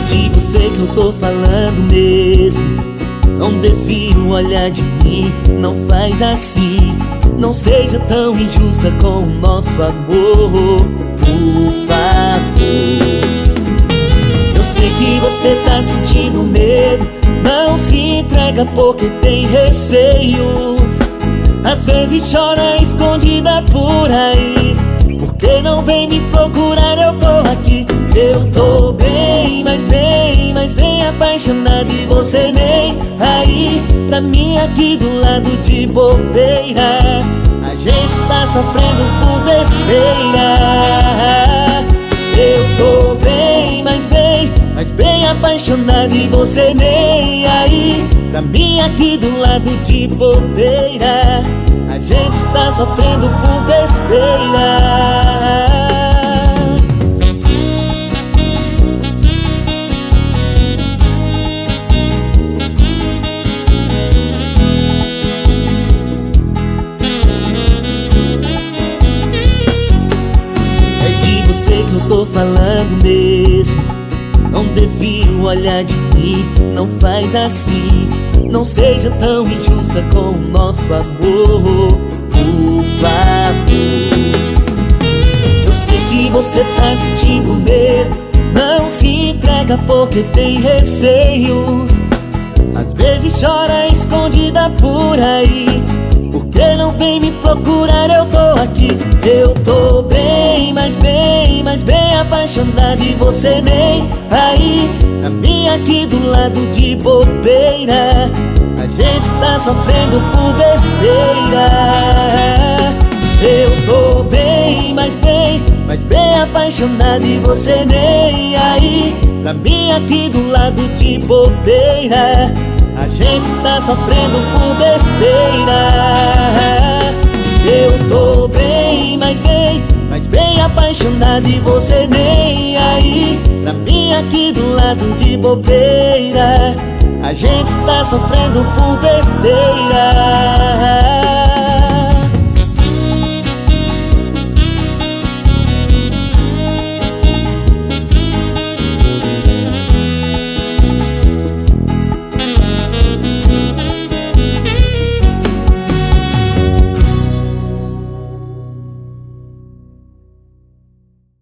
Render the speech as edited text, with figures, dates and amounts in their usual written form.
de você que eu tô falando mesmo. Não desvie o olhar de mim, não faz assim. Não seja tão injusta com o nosso amor, por favor. Eu sei que você tá sentindo medo, não se entrega porque tem receios. Às vezes chora escondida por aí, porque não vem me procurar, eu tô aqui. Eu tô bem, mas bem, mas bem apaixonado e você nem aí. Pra mim aqui do lado de bobeira, a gente tá sofrendo por besteira. Eu tô bem, mas bem apaixonado e você nem aí. Pra mim aqui do lado de bobeira, a gente tá sofrendo por besteira. Que eu tô falando mesmo. Não desvie o olhar de mim, não faz assim. Não seja tão injusta com o nosso amor, por favor. Eu sei que você tá sentindo medo, não se entrega porque tem receios. Às vezes chora escondida por aí, porque não vem me procurar, eu tô aqui. Eu tô bem, mas bem apaixonado e você nem aí. Pra mim aqui do lado de bobeira, a gente tá sofrendo por besteira. Eu tô bem, mas bem apaixonado e você nem aí. Pra mim aqui do lado de bobeira, a gente está sofrendo por besteira. Eu tô bem, mas bem apaixonado e você nem aí. Pra mim aqui do lado de bobeira, a gente está sofrendo por besteira.